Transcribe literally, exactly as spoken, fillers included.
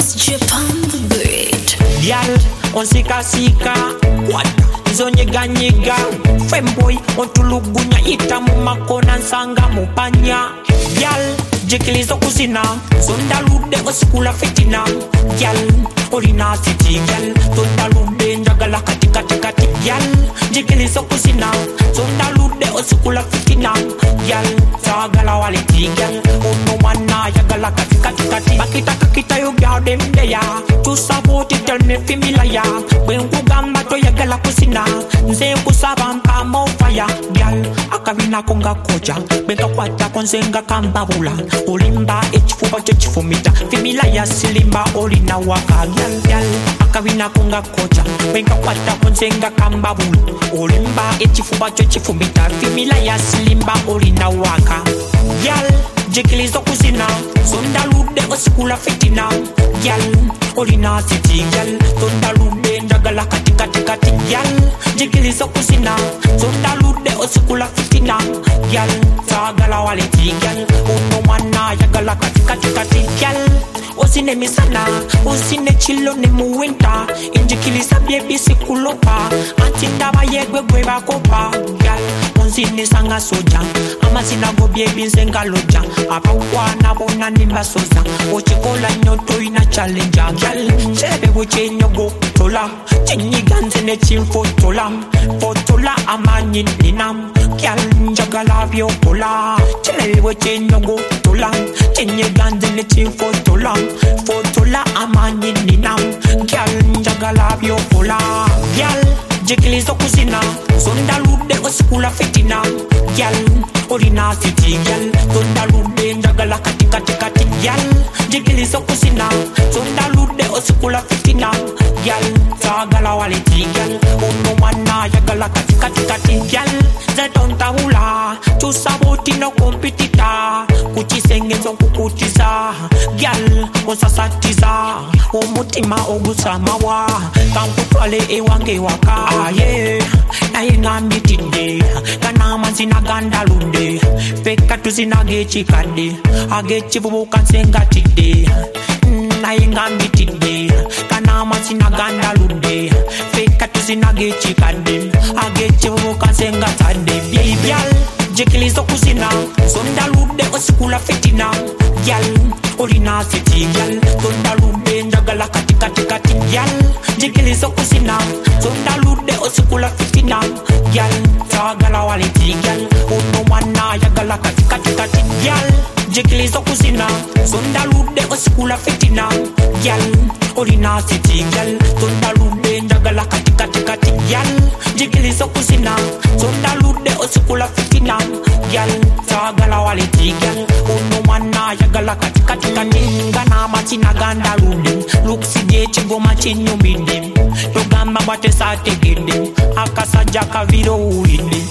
Japan the Great. Girl, on sika sika, what? Izo nyega nyega, femboy, on tulugunya ita mumakona nsanga mupanya. Girl, jekilizo kuzina, zonda lude osikula fitina. Girl, orina city, girl, zonda lude njagala kati kati kati. Girl, jekilizo kuzina, zonda lude osikula fitina. Girl, sagala waliti, girl, ono wana yagala kati kati kati. Bakita kakita you girl dem deya, tu saboti tell me femila ya. When kugamba to yagala kusina, nze kusaba mpa mo fire. Girl, akavina konga koja, beka kwata konzenga kambabula. Olimba echifuba chechifumita, femila ya silimba olina waka. Girl, girl, akavina konga koja, beka kwata konzenga kambabula. Olimba echifuba chechifumita, femila ya silimba olina waka. Girl, jekilizo kuzina, zonda lude osikula fitina. Girl, olina city, girl, zonda lude njagala kati kati kati. Girl, jekilizo kuzina, zonda lude osikula fitina. Girl, sagala waleti, girl, uno wana yagala kati kati kati. Girl, osine misana, osine chilo ne muwinta. Injikiliza baby sikulopa, antinda ba yegwe gwe bakopa. Girl, onzine sanga soja, ama sinago baby nzenga loja. Apa wana bona nimba soza, ochikola nyoto ina challenge. Girl, chebe woche nyogo tola, chenyi ganze ne chim fotola, fotola amani ninam. Girl, njagala vyo pola, chebe woche nyogo tola, chenyi ganze ne chim fotola, fotola amani ninam. Girl, njagala vyo pola. Girl, jekilizo kuzina, zonda lude osikula fitina. Girl, orina city, girl, zonda lude njagala kati kati kati. Girl, jekilizo kuzina, zonda lude osikula fitina. Girl, sagala waleti, girl, uno wana yagala kati kati kati. Girl, zetonta hula, chusaboti no kompetita. Kuchisengenzo kukutiza. Girl, osasatiza, omutima ogusa mawa. Kankutwale ewange waka. Ah yeah, na yenga mitinde, kana manzina ganda lunde. Peka tuzina gechi kande, agechi bubu kansenga tide. Na yenga mitinde, kana manzina ganda lunde. Peka tuzina gechi kande, agechi bubu kansenga tande. Girl, jekilizo kuzina, zonda lude osikula fitina. Girl, orina city, girl, zonda lude njagala kati kati kati. Girl, jekilizo kuzina, zonda lude osikula fitina. Girl, sagala waleti, girl, uno wana yagala kati kati kati. Girl, jekilizo kuzina, zonda lude osikula fitina. Girl, orina city, girl, zonda lude njagala kati kati kati. Girl, jekilizo kuzina, zonda lude osikula fitina. Girl, sagala waleti, girl, uno wana yagala kati kati kati. Ngana matina ganda lude, luksi gechi goma chinyumide. Yogamba bate sate gede, akasa jaka viro uide.